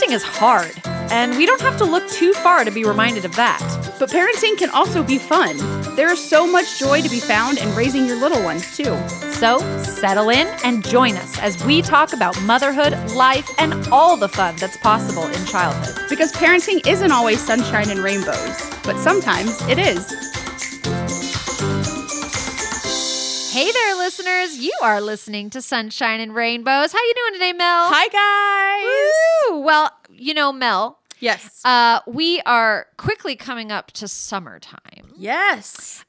Parenting is hard, and we don't have to look too far to be reminded of that. But parenting can also be fun. There is so much joy to be found in raising your little ones, too. So settle in and join us as we talk about motherhood, life, and all the fun that's possible in childhood. Because parenting isn't always sunshine and rainbows, but sometimes it is. Hey there, listeners. You are listening to Sunshine and Rainbows. How you doing today, Mel? Hi, guys. Woo! Well, you know, Mel, Yes. we are quickly coming up to summertime. Yes.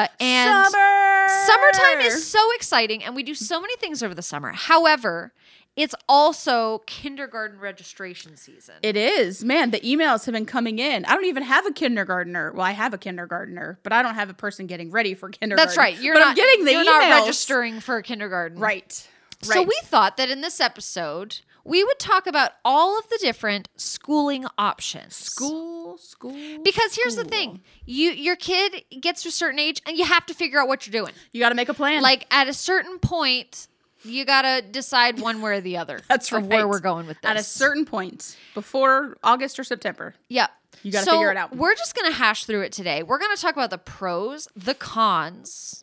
And summertime is Summer. so exciting, and we do so many things over the summer. However, it's also kindergarten registration season. It is. Man, the emails have been coming in. I don't even have a kindergartner. Well, I have a kindergartner, but I don't have a person getting ready for kindergarten. That's right. I'm getting the you're emails. not registering for kindergarten. Right. So we thought that in this episode, we would talk about all of the different schooling options. School. Because here's the thing. Your kid gets to a certain age and you have to figure out what you're doing. You got to make a plan. Like at a certain point, you got to decide one way or the other. That's of where we're going with this. At a certain point, before August or September. Yep. You gotta figure it out. We're just going to hash through it today. We're going to talk about the pros, the cons,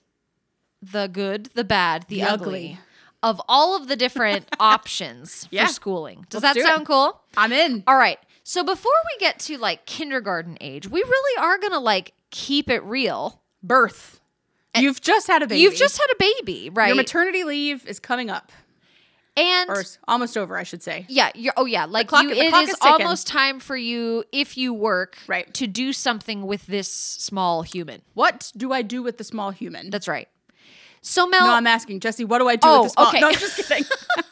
the good, the bad, the ugly of all of the different options for schooling. Does Let's that do sound it. cool? I'm in. All right. So before we get to like kindergarten age, we really are going to like keep it real. Birth. You've just had a baby. You've just had a baby, right? Your maternity leave is coming up. And Or it's almost over, I should say. yeah, like clock- you, the it clock is is ticking. almost time for you, if you work, Right. to do something with this small human. What do I do with the small human? That's right. So Mel, No, I'm asking, Jesse, what do I do Oh, with the small... okay. No, I'm just kidding.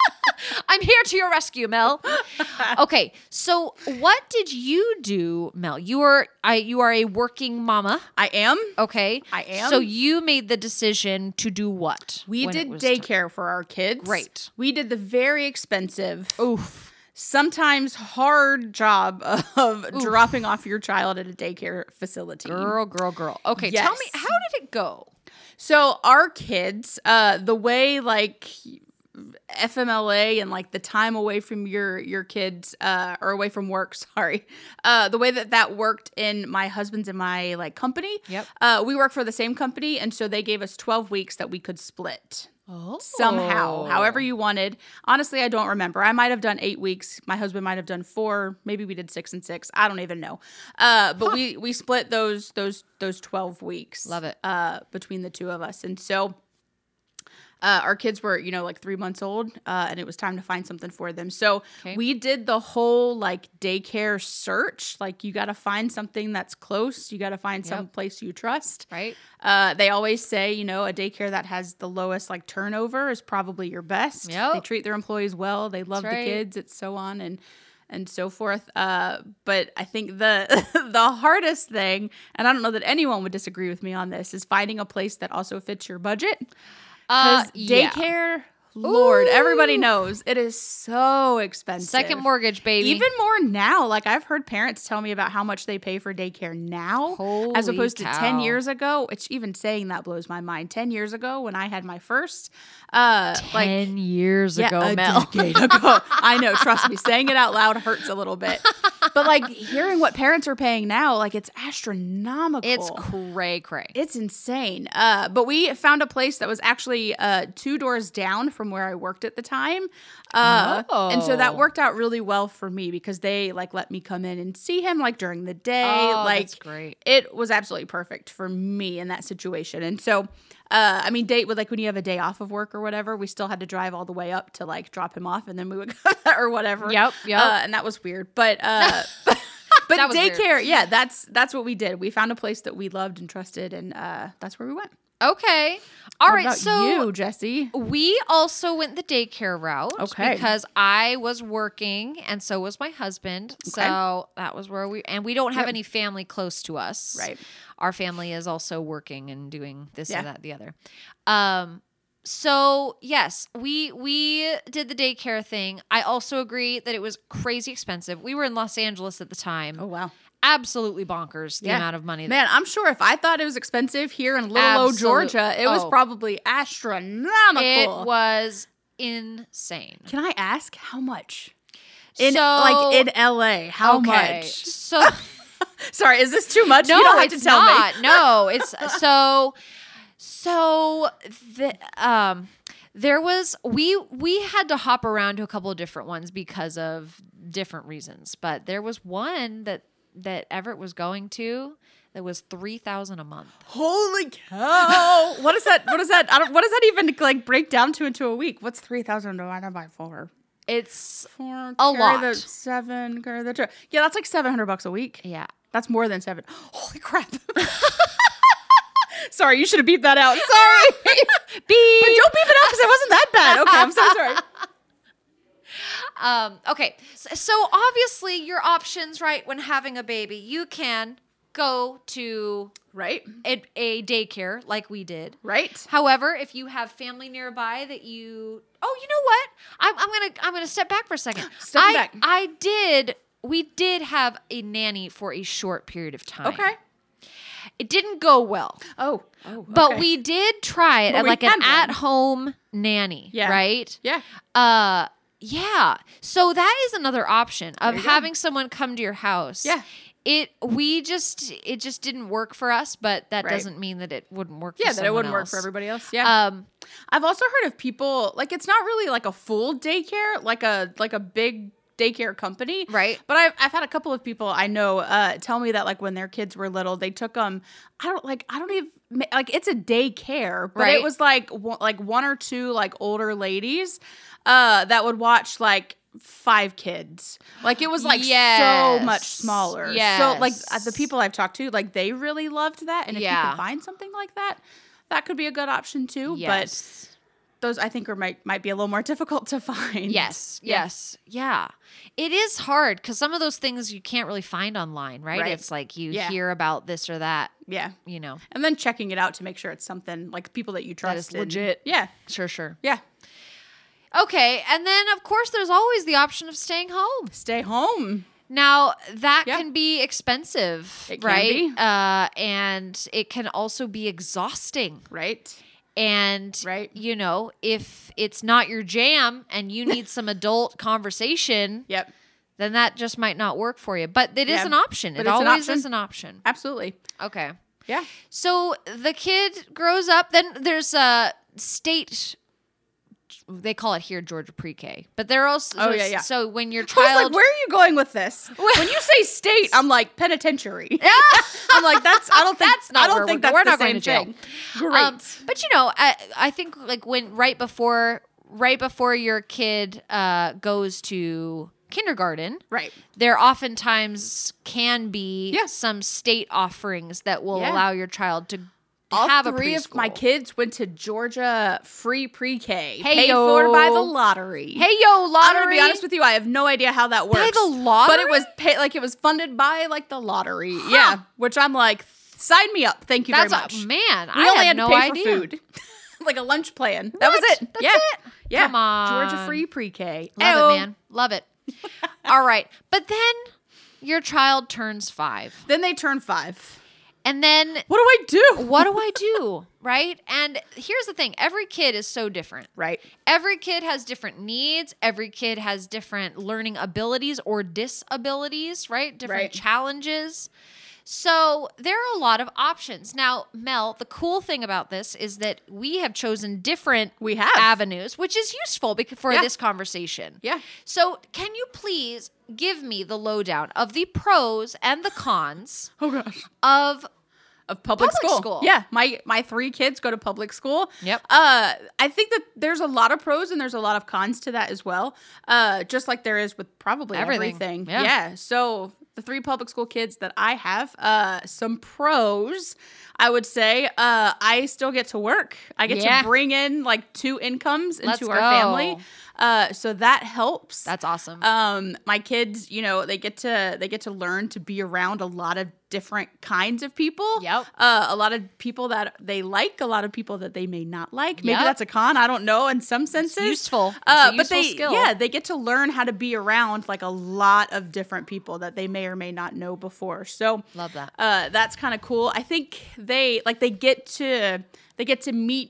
I'm here to your rescue, Mel. Okay, so what did you do, Mel? You are a working mama. I am. Okay, I am. So you made the decision to do what? We when it did was daycare for our kids. Great. We did the very expensive, Oof. sometimes hard job of dropping off your child at a daycare facility. Girl. Okay, Yes. tell me, how did it go? So our kids, the way like FMLA and like the time away from your kids or away from work, sorry, the way that worked in my husband's and my like company. Yep. We work for the same company, and so they gave us 12 weeks that we could split. Oh. Somehow, however you wanted. Honestly, I don't remember. I might have done 8 weeks. My husband might have done 4. Maybe we did 6 and 6. I don't even know. But we split those 12 weeks. Love it. Between the two of us, and so. Our kids were, like 3 months old, and it was time to find something for them. So we did the whole like daycare search. Like you got to find something that's close. You got to find some place you trust. Right. They always say, a daycare that has the lowest like turnover is probably your best. Yep. They treat their employees well. They love the kids. It's so on and so forth. But I think the the hardest thing, and I don't know that anyone would disagree with me on this, is finding a place that also fits your budget. Because daycare, Lord, everybody knows it is so expensive. Second mortgage, baby. Even more now. Like I've heard parents tell me about how much they pay for daycare now as Holy opposed to cow. 10 years ago. Which even saying that blows my mind. 10 years ago when I had my first, 10 years ago, a Mel. decade ago. I know, trust me. Saying it out loud hurts a little bit. But like hearing what parents are paying now, like it's astronomical. It's cray. It's insane. But we found a place that was actually 2 doors down from where I worked at the time. And so that worked out really well for me because they like let me come in and see him like during the day. Oh, like that's great. It was absolutely perfect for me in that situation. And so date with like when you have a day off of work or whatever, we still had to drive all the way up to like drop him off and then we would go or whatever. Yep. And that was weird. But but That was daycare, weird. yeah, that's what we did. We found a place that we loved and trusted, and that's where we went. Okay. All What right. about So you, Jesse? we also went the daycare route Okay. because I was working and so was my husband. So that was where we don't have any family close to us. Right. Our family is also working and doing this Yeah. and that, the other. So yes, we did the daycare thing. I also agree that it was crazy expensive. We were in Los Angeles at the time. Oh wow. Absolutely bonkers the amount of money. Man, I'm sure if I thought it was expensive here in Little Old Georgia, it was probably astronomical. It was insane. Can I ask how much? in LA. How much? So sorry, is this too much? No, you don't have to tell not. me. No, it's there was we had to hop around to a couple of different ones because of different reasons, but there was one that Everett was going to that was $3,000 a month. Holy cow! What is that? What does that even like break down to into a week? What's 3,000 divided by 4? It's 4. a lot. The 7. Carry the 2. Yeah, that's like $700 a week. Yeah, that's more than 7. Holy crap! Sorry, you should have beeped that out. Sorry. Beep. But don't beep it out because it wasn't that bad. Okay, I'm so sorry. Okay, so obviously your options, right, when having a baby, you can go to a daycare like we did. Right. However, if you have family nearby that you know what? I'm gonna step back for a second. Step back. We did have a nanny for a short period of time. Okay. It didn't go well. Oh. But we did try it But at we like an had one. at-home nanny, right? Yeah. Yeah. So that is another option of There you having someone come to your house. Yeah. It just didn't work for us, but that doesn't mean that it wouldn't work for someone else. Yeah, that it wouldn't work for everybody else. Yeah. I've also heard of people, like, it's not really like a full daycare, like a big daycare company. Right. But I've had a couple of people I know tell me that, like, when their kids were little, they took them, it's a daycare, but it was like one or two like older ladies that would watch like 5 kids. Like, it was like so much smaller. Yes. So like the people I've talked to, like, they really loved that. And if you can find something like that, that could be a good option too. Yes. But those I think might be a little more difficult to find. Yes. Yeah. It is hard because some of those things you can't really find online, right? It's like you hear about this or that. Yeah. You know. And then checking it out to make sure it's something like people that you trust. That is legit. Yeah. Sure. Yeah. Okay. And then, of course, there's always the option of staying home. Stay home. Now, that can be expensive, It can right? be. And it can also be exhausting. Right. And, you know, if it's not your jam and you need some adult conversation, then that just might not work for you. But it is an option. It always is an option. Absolutely. Okay. Yeah. So the kid grows up. Then there's a state, they call it here Georgia Pre-K. But they're also, so when your child. I was like, where are you going with this? When you say state, I'm like penitentiary. I'm like, I don't think that's the same thing. Great. But you know, I think like when right before your kid goes to kindergarten, there oftentimes can be some state offerings that will allow your child to have a preschool. All 3 of my kids went to Georgia free pre-K, paid for by the lottery. Hey yo, lottery! I'm gonna be honest with you, I have no idea how that works. By the lottery, but it was it was funded by like the lottery. Huh. Yeah, which I'm like, sign me up. Thank you very much. Man, we only had no to pay idea. for food, like a lunch plan. That was it. That's it. Yeah, come on, Georgia free pre-K. Love it, man. Love it. All right, but then your child turns 5. Then they turn 5. And then what do I do? What do I do? Right? And here's the thing. Every kid is so different. Right. Every kid has different needs. Every kid has different learning abilities or disabilities, right? Different challenges. So there are a lot of options. Now, Mel, the cool thing about this is that we have chosen different avenues, which is useful for this conversation. Yeah. So can you please give me the lowdown of the pros and the cons of public school. Yeah, my 3 kids go to public school. Yep. I think that there's a lot of pros and there's a lot of cons to that as well. Just like there is with probably everything. Yeah. So the 3 public school kids that I have, some pros, I would say, I still get to work. I get to bring in like 2 incomes into our family. So that helps. That's awesome. My kids, you know, they get to learn to be around a lot of different kinds of people. Yep. A lot of people that they like, a lot of people that they may not like. Maybe that's a con. I don't know. In some senses, it's useful. It's a useful skill. Yeah, they get to learn how to be around like a lot of different people that they may or may not know before. So love that. That's kind of cool. I think they get to meet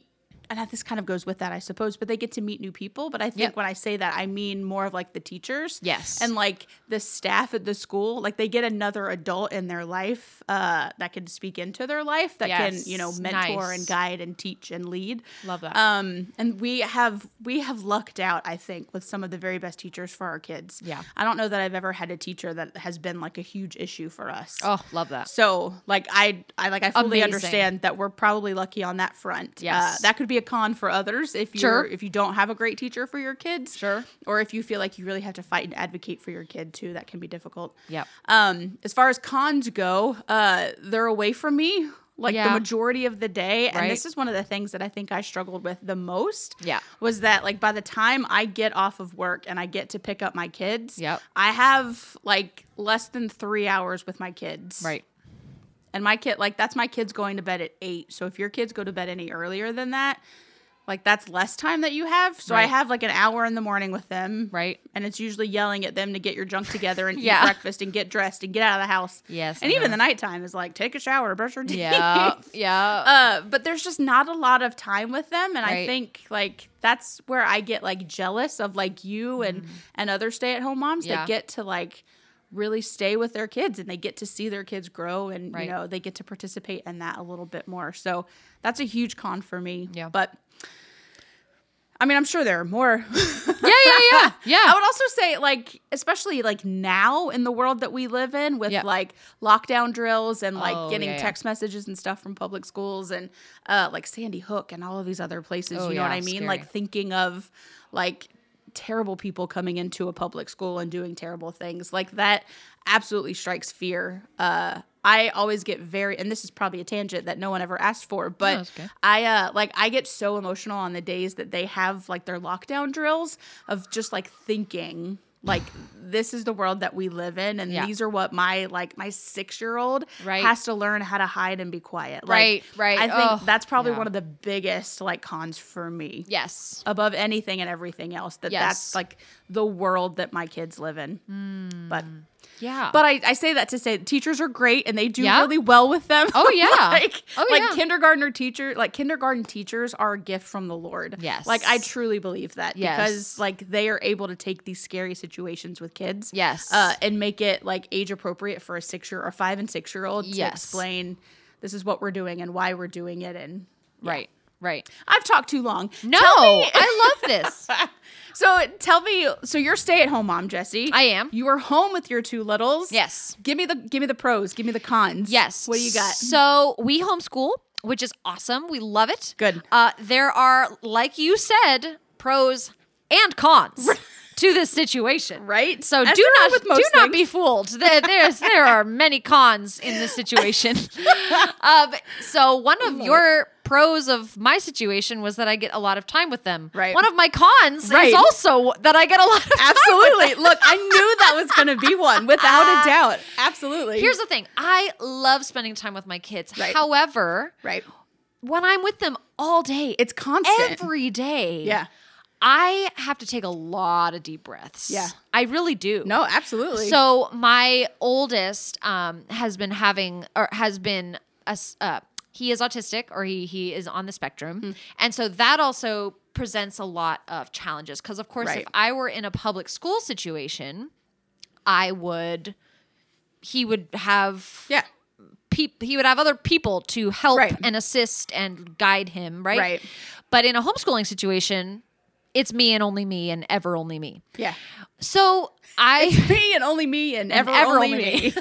and this kind of goes with that, I suppose, but they get to meet new people. But I think when I say that, I mean more of like the teachers. Yes. And like the staff at the school, like they get another adult in their life that can speak into their life, that can, you know, mentor and guide and teach and lead. Love that. And we have lucked out, I think, with some of the very best teachers for our kids. Yeah. I don't know that I've ever had a teacher that has been like a huge issue for us. Oh, love that. So like I fully understand that we're probably lucky on that front. Yes. That could be a con for others if you don't have a great teacher for your kids. Sure. Or if you feel like you really have to fight and advocate for your kid too, that can be difficult. Yep. As far as cons go, they're away from me like the majority of the day. And this is one of the things that I think I struggled with the most. Yeah. Was that like by the time I get off of work and I get to pick up my kids, I have like less than 3 hours with my kids. Right. And my kid, like, that's my kids going to bed at 8. So if your kids go to bed any earlier than that, like, that's less time that you have. So I have like an hour in the morning with them. Right. And it's usually yelling at them to get your junk together and eat breakfast and get dressed and get out of the house. Yes. And even the nighttime is like, take a shower, brush your teeth. Yeah. Yeah. But there's just not a lot of time with them. And I think, like, that's where I get, like, jealous of, like, you and other stay-at-home moms that get to, like, really stay with their kids and they get to see their kids grow and, you know, they get to participate in that a little bit more. So that's a huge con for me. Yeah. But I mean, I'm sure there are more. Yeah. I would also say, like, especially like now in the world that we live in with like lockdown drills and like getting text messages and stuff from public schools and like Sandy Hook and all of these other places, you know what I mean? Scary. Like thinking of like terrible people coming into a public school and doing terrible things like that absolutely strikes fear. I always get and this is probably a tangent that no one ever asked for, but I get so emotional on the days that they have like their lockdown drills of just like thinking like this is the world that we live in and these are what my 6-year-old has to learn how to hide and be quiet. Like, right. I think that's probably one of the biggest like cons for me. Yes. Above anything and everything else. That's like the world that my kids live in. But I say that to say teachers are great and they do really well with them. Oh yeah. Kindergarten teachers are a gift from the Lord. Yes. Like I truly believe that because like they are able to take these scary situations with kids. Yes. And make it like age appropriate for a 6-year or 5 and 6-year-old to explain this is what we're doing and why we're doing it and Right. I've talked too long. No, I love this. So tell me, so you're stay-at-home mom, Jessie. I am. You are home with your 2 littles. Yes. Give me the pros. Give me the cons. Yes. What do you got? So we homeschool, which is awesome. We love it. Good. There are, like you said, pros and cons to this situation. Right. So As do with most not things. be fooled. There are many cons in this situation. So one of your pros of my situation was that I get a lot of time with them. Right. One of my cons is also that I get a lot of time Absolutely. with them. Look, I knew that was going to be one without a doubt. Absolutely. Here's the thing. I love spending time with my kids. Right. However, when I'm with them all day, it's constant. Every day. Yeah. I have to take a lot of deep breaths. Yeah. I really do. No, absolutely. So my oldest has been he is autistic or he is on the spectrum. And so that also presents a lot of challenges because of course if I were in a public school situation, he would have he would have other people to help and assist and guide him, right? But in a homeschooling situation, it's me and only me and ever only me. Yeah. So it's me and only me and ever only me.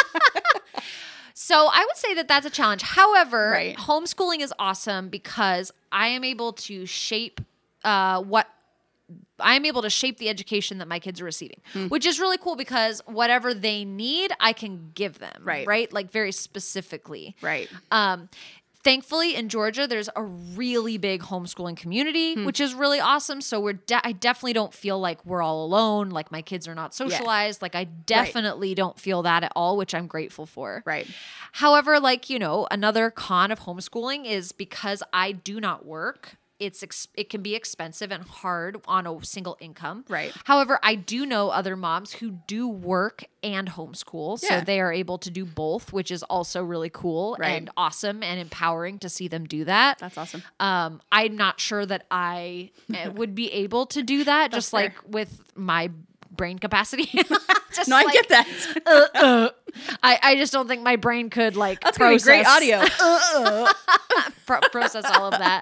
So I would say that that's a challenge. However, homeschooling is awesome because I am able to shape the education that my kids are receiving, which is really cool because whatever they need, I can give them, right? Like very specifically. Right. Thankfully, in Georgia, there's a really big homeschooling community, which is really awesome. So I definitely don't feel like we're all alone, like my kids are not socialized. Like I definitely don't feel that at all, which I'm grateful for. Right. However, like, another con of homeschooling is because I do not work, it can be expensive and hard on a single income. Right. However, I do know other moms who do work and homeschool, so they are able to do both, which is also really cool and awesome and empowering to see them do that. That's awesome. I'm not sure that I would be able to do that, just like with my brain capacity. No, I get that. I just don't think my brain could like That's gonna be great audio. process all of that.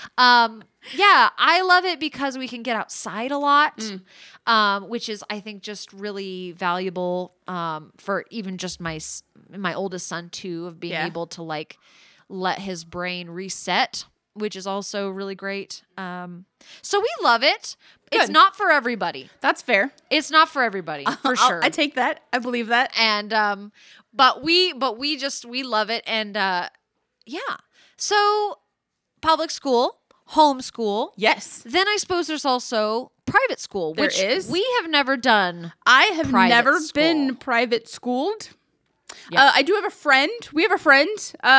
Yeah, I love it because we can get outside a lot, which is, I think, just really valuable for even just my oldest son too, of being able to like let his brain reset, which is also really great. So we love it. Good. It's not for everybody. That's fair. It's not for everybody, for sure. I take that. I believe that. And but we love it. And yeah. So public school, homeschool. Yes. Then I suppose there's also private school, which we have never done. I have never been private schooled. Yep. I do have a friend. We have a friend.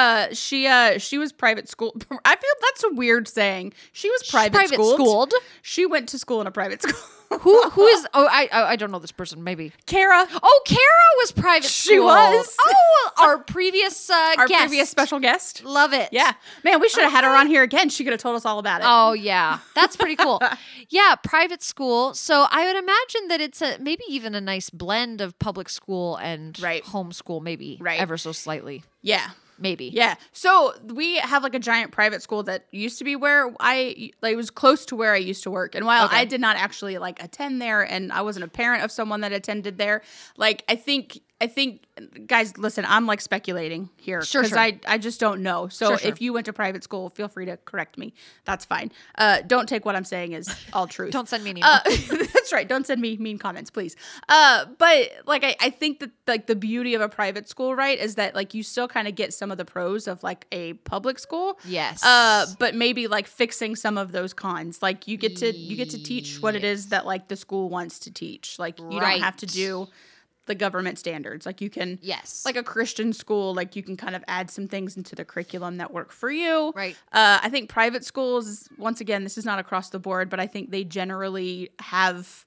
She was private school. I feel that's a weird saying. She was private schooled. She went to school in a private school. Who is? Oh, I don't know this person. Maybe Kara. Oh, Kara was private school. She was. Oh, our previous previous special guest. Love it. Yeah, man, we should have had her on here again. She could have told us all about it. Oh yeah, that's pretty cool. Yeah, private school. So I would imagine that it's maybe even a nice blend of public school and homeschool, maybe ever so slightly. Yeah. Maybe. Yeah. So we have like a giant private school that used to be where it was close to where I used to work. And while I did not actually like attend there, and I wasn't a parent of someone that attended there, like I think guys, listen, I'm like speculating here because I just don't know. So if you went to private school, feel free to correct me. That's fine. Don't take what I'm saying as all truth. Don't send me an email. That's right. Don't send me mean comments, please. But like I think that like the beauty of a private school, right, is that like you still kind of get some of the pros of like a public school. Yes. But maybe like fixing some of those cons. Like you get to teach what it is that like the school wants to teach. Like you don't have to do the government standards. Like you can, like a Christian school, like you can kind of add some things into the curriculum that work for you. Right. I think private schools, once again, this is not across the board, but I think they generally have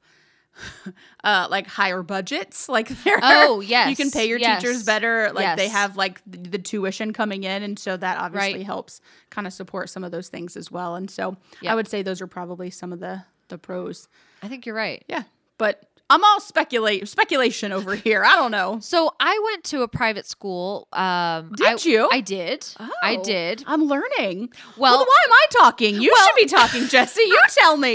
like higher budgets. Like you can pay your teachers better. Like they have like the tuition coming in, and so that obviously helps kind of support some of those things as well. And so I would say those are probably some of the pros. I think you're right. Yeah, but I'm all speculation over here. I don't know. So I went to a private school. Did you? I did. Oh, I did. I'm learning. Well, why am I talking? You should be talking, Jesse. You tell me.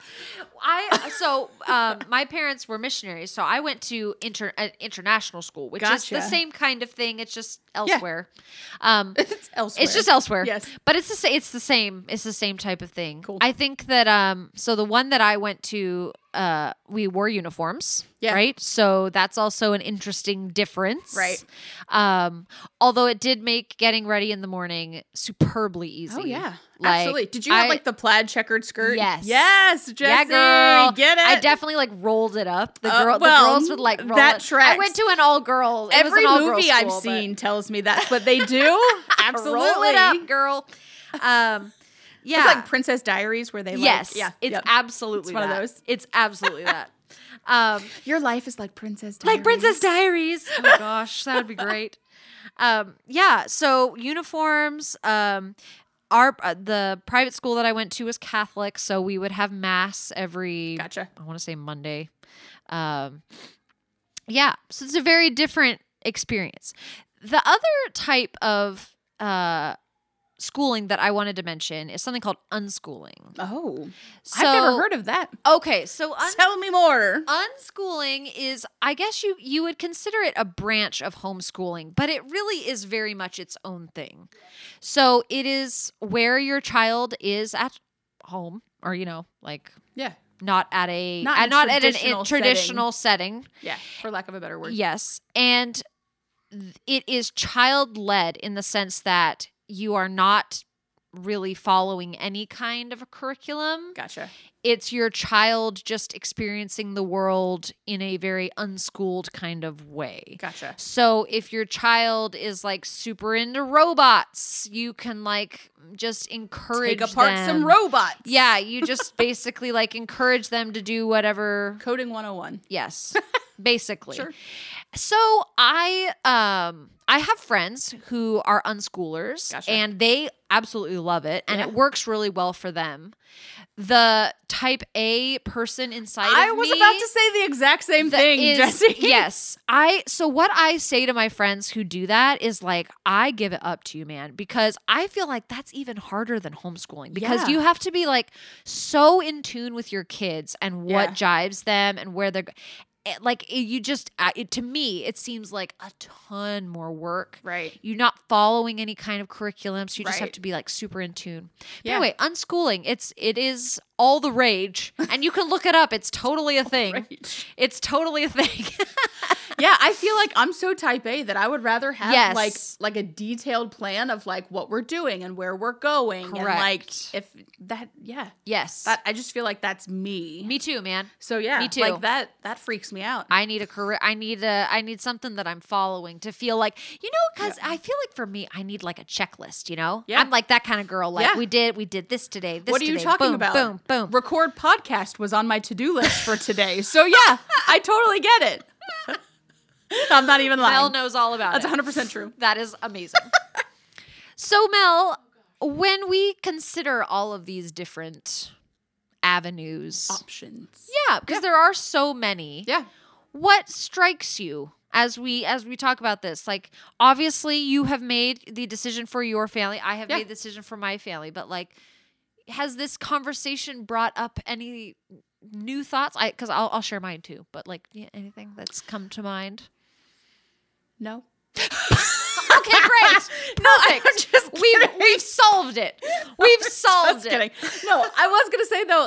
My parents were missionaries, so I went to international school, which is the same kind of thing. It's just elsewhere. Yeah. It's elsewhere. It's just elsewhere. Yes, but it's the same. It's the same type of thing. Cool. I think that so the one that I went to, we wore uniforms. Yeah. Right. So that's also an interesting difference. Right. Although it did make getting ready in the morning superbly easy. Oh yeah. Absolutely. Did you have like the plaid checkered skirt? Yes. Yes, Jesse. Yeah, girl. Get it? I definitely like rolled it up. The girls would like roll that it. Tracks. I went to an all-girl. Every movie I've seen tells me that's what they do. Absolutely. Roll it up, girl. Yeah. It's like Princess Diaries where they it's absolutely one of those. It's absolutely that. Your life is like Princess Diaries. Like Princess Diaries. Oh my gosh, that would be great. Yeah, so uniforms, the private school that I went to was Catholic, so we would have mass every I want to say Monday. Yeah, so it's a very different experience. The other type of schooling that I wanted to mention is something called unschooling. Oh, so, I've never heard of that. Okay, so tell me more. Unschooling is, I guess you would consider it a branch of homeschooling, but it really is very much its own thing. So it is where your child is at home, or like not at a traditional setting. Yeah, for lack of a better word. Yes, and it is child led in the sense that you are not really following any kind of a curriculum. Gotcha. It's your child just experiencing the world in a very unschooled kind of way. Gotcha. So if your child is like super into robots, you can like just encourage Take apart them. some robots. Yeah, you just basically like encourage them to do whatever. Coding 101. Yes, basically. Sure. So I have friends who are unschoolers, Gotcha. and they absolutely love it, and Yeah. it works really well for them. The type A person inside I of was me about to say the exact same thing, is- Jesse. Yes. So what I say to my friends who do that is like, I give it up to you, man, because I feel like that's even harder than homeschooling because Yeah. you have to be like so in tune with your kids and what jives them and where they're like you just to me it seems like a ton more work. Right. You're not following any kind of curriculum, so you just have Right. to be like super in tune. But Yeah. anyway, unschooling, it is all the rage, and you can look it up. It's totally a thing. Right. It's totally a thing. Yeah, I feel like I'm so type A that I would rather have Yes. like a detailed plan of like what we're doing and where we're going and like Correct. if that Yes. that I just feel like that's me. Me too, man. So yeah, Me too. like that freaks me out. I need a career. I need something that I'm following to feel like, because I feel like for me, I need like a checklist, Yeah. I'm like that kind of girl. Like Yeah. we did this today. This What are you today, talking boom, about? Boom, boom. Record podcast was on my to-do list for today. So yeah, I totally get it. I'm not even lying. Mel knows all about That's it. 100% true. That is amazing. So Mel, when we consider all of these different avenues, Options. because there are so many. Yeah. What strikes you as we talk about this? Like, obviously you have made the decision for your family. I have made the decision for my family, but like, has this conversation brought up any new thoughts? Because I'll share mine too, but like, anything that's come to mind? No. Okay, great. Perfect. I'm just We've solved it. We've solved Just it. kidding. No, I was gonna say though,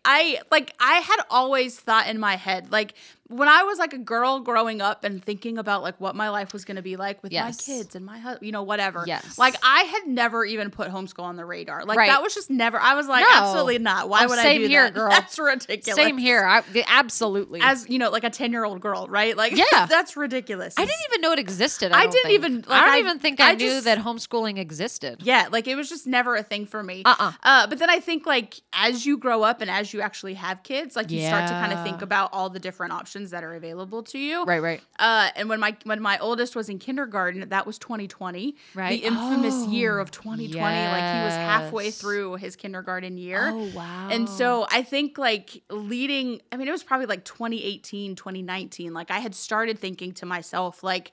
I had always thought in my head, like when I was like a girl growing up and thinking about like what my life was gonna be like with my Yes. kids and my husband, whatever. Yes. Like I had never even put homeschool on the radar. Like Right. that was just never. I was like, No. absolutely not. Why would I same do here, that? girl. That's ridiculous. Same here. Absolutely. As like a 10-year-old girl, right? Like Yeah. that's ridiculous. I didn't even know it existed. I don't didn't think. even, like, I don't I- even think I I knew just- that homeschooling existed. Yeah, like it was just never a thing for me. But then I think like as you grow up and as you actually have kids, like you start to kind of Yeah. think about all the different options that are available to you. Right. And when my oldest was in kindergarten, that was 2020, Right. the infamous Oh, year of 2020. Like he was halfway yes. through his kindergarten year. Oh, wow. And so I think like it was probably like 2018, 2019. Like I had started thinking to myself, like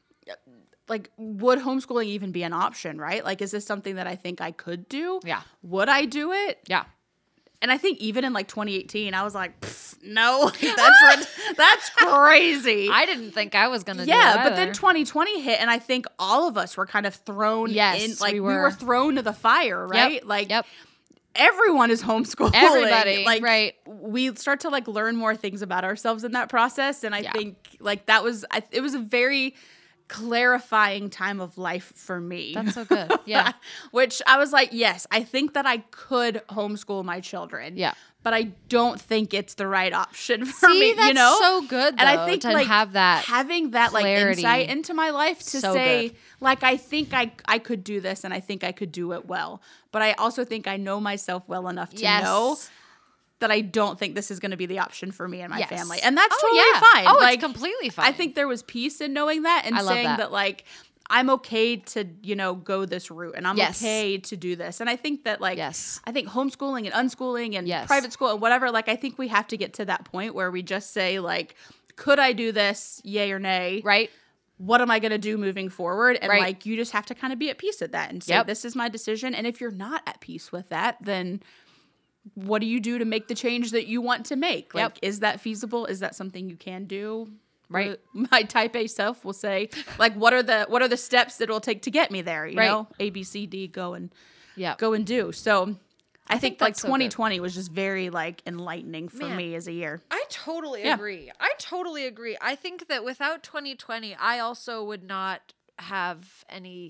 would homeschooling even be an option, right? Like, is this something that I think I could do? Yeah. Would I do it? Yeah. And I think even in like 2018, I was like, no, that's crazy. I didn't think I was going to do Yeah, it but then either. 2020 hit, and I think all of us were kind of thrown Yes, in, like we we were. were thrown to the fire, right? Like Yep. everyone is homeschooling. Everybody, like, right. We start to like learn more things about ourselves in that process, and I Yeah. think like it was a very clarifying time of life for me. That's so good. Yeah. Which I was like, yes, I think that I could homeschool my children. Yeah. But I don't think it's the right option for See, me, that's so good, though, and I think to like have that having that clarity. like insight into my life to So say good. like I think I could do this and I think I could do it well. But I also think I know myself well enough to Yes. know that I don't think this is going to be the option for me and my Yes. family. And that's Oh, totally yeah. fine. Oh, like, it's completely fine. I think there was peace in knowing that and I love saying that. that like I'm okay to, go this route and I'm Yes. okay to do this. And I think that like Yes. I think homeschooling and unschooling and Yes. private school and whatever, like I think we have to get to that point where we just say like, could I do this? Yay or nay? Right. What am I going to do moving forward? And Right. like, you just have to kind of be at peace with that and say, Yep. this is my decision. And if you're not at peace with that, then what do you do to make the change that you want to make? Like, Yep. is that feasible? Is that something you can do? Right. My type A self will say, like, what are the steps that it'll take to get me there? You Right. know, A, B, C, D, go and Yeah. do. So I think like that's so good. 2020 was just very like enlightening for Man. me as a year. I totally Yeah. agree. I totally agree. I think that without 2020, I also would not have any.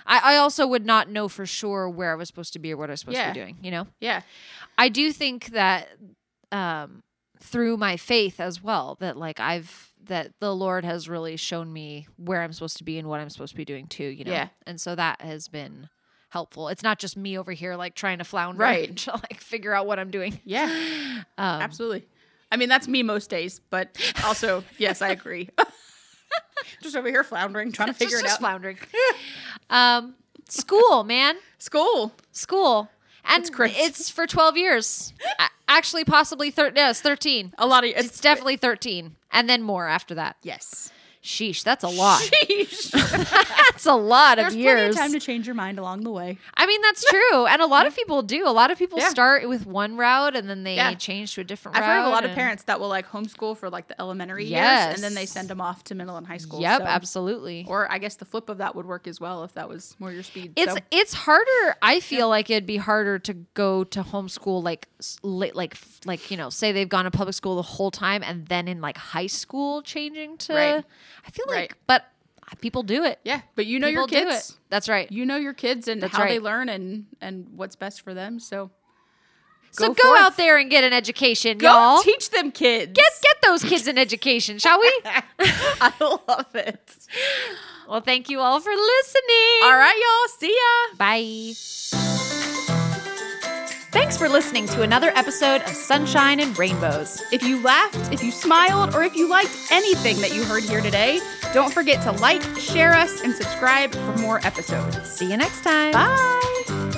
I also would not know for sure where I was supposed to be or what I was supposed to be doing, you know? Yeah. I do think that through my faith as well, that like that the Lord has really shown me where I'm supposed to be and what I'm supposed to be doing too, you know? Yeah. And so that has been helpful. It's not just me over here like trying to flounder right. to like figure out what I'm doing. Yeah. Absolutely. I mean, that's me most days, but also, yes, I agree. Just over here floundering, trying to figure it out. Floundering. School, man. School. And it's for 12 years. Actually, possibly 13. A lot of it's definitely 13. And then more after that. Yes. Sheesh, that's a lot. Sheesh. That's a lot of years. There's plenty of time to change your mind along the way. I mean, that's true. And a lot of people do. A lot of people start with one route and then they change to a different route. I've heard of a lot of parents that will like homeschool for like the elementary years and then they send them off to middle and high school. Yep, absolutely. Or I guess the flip of that would work as well if that was more your speed. It's harder. I feel like it'd be harder to go to homeschool like you know, say they've gone to public school the whole time and then in like high school changing to I feel like but people do it. Yeah, but you know your kids. That's right. You know your kids and how they learn and what's best for them. So go out there and get an education, go y'all. Teach them kids. Get those kids an education, shall we? I love it. Well, thank you all for listening. All right, y'all. See ya. Bye. Thanks for listening to another episode of Sunshine and Rainbows. If you laughed, if you smiled, or if you liked anything that you heard here today, don't forget to like, share us, and subscribe for more episodes. See you next time. Bye.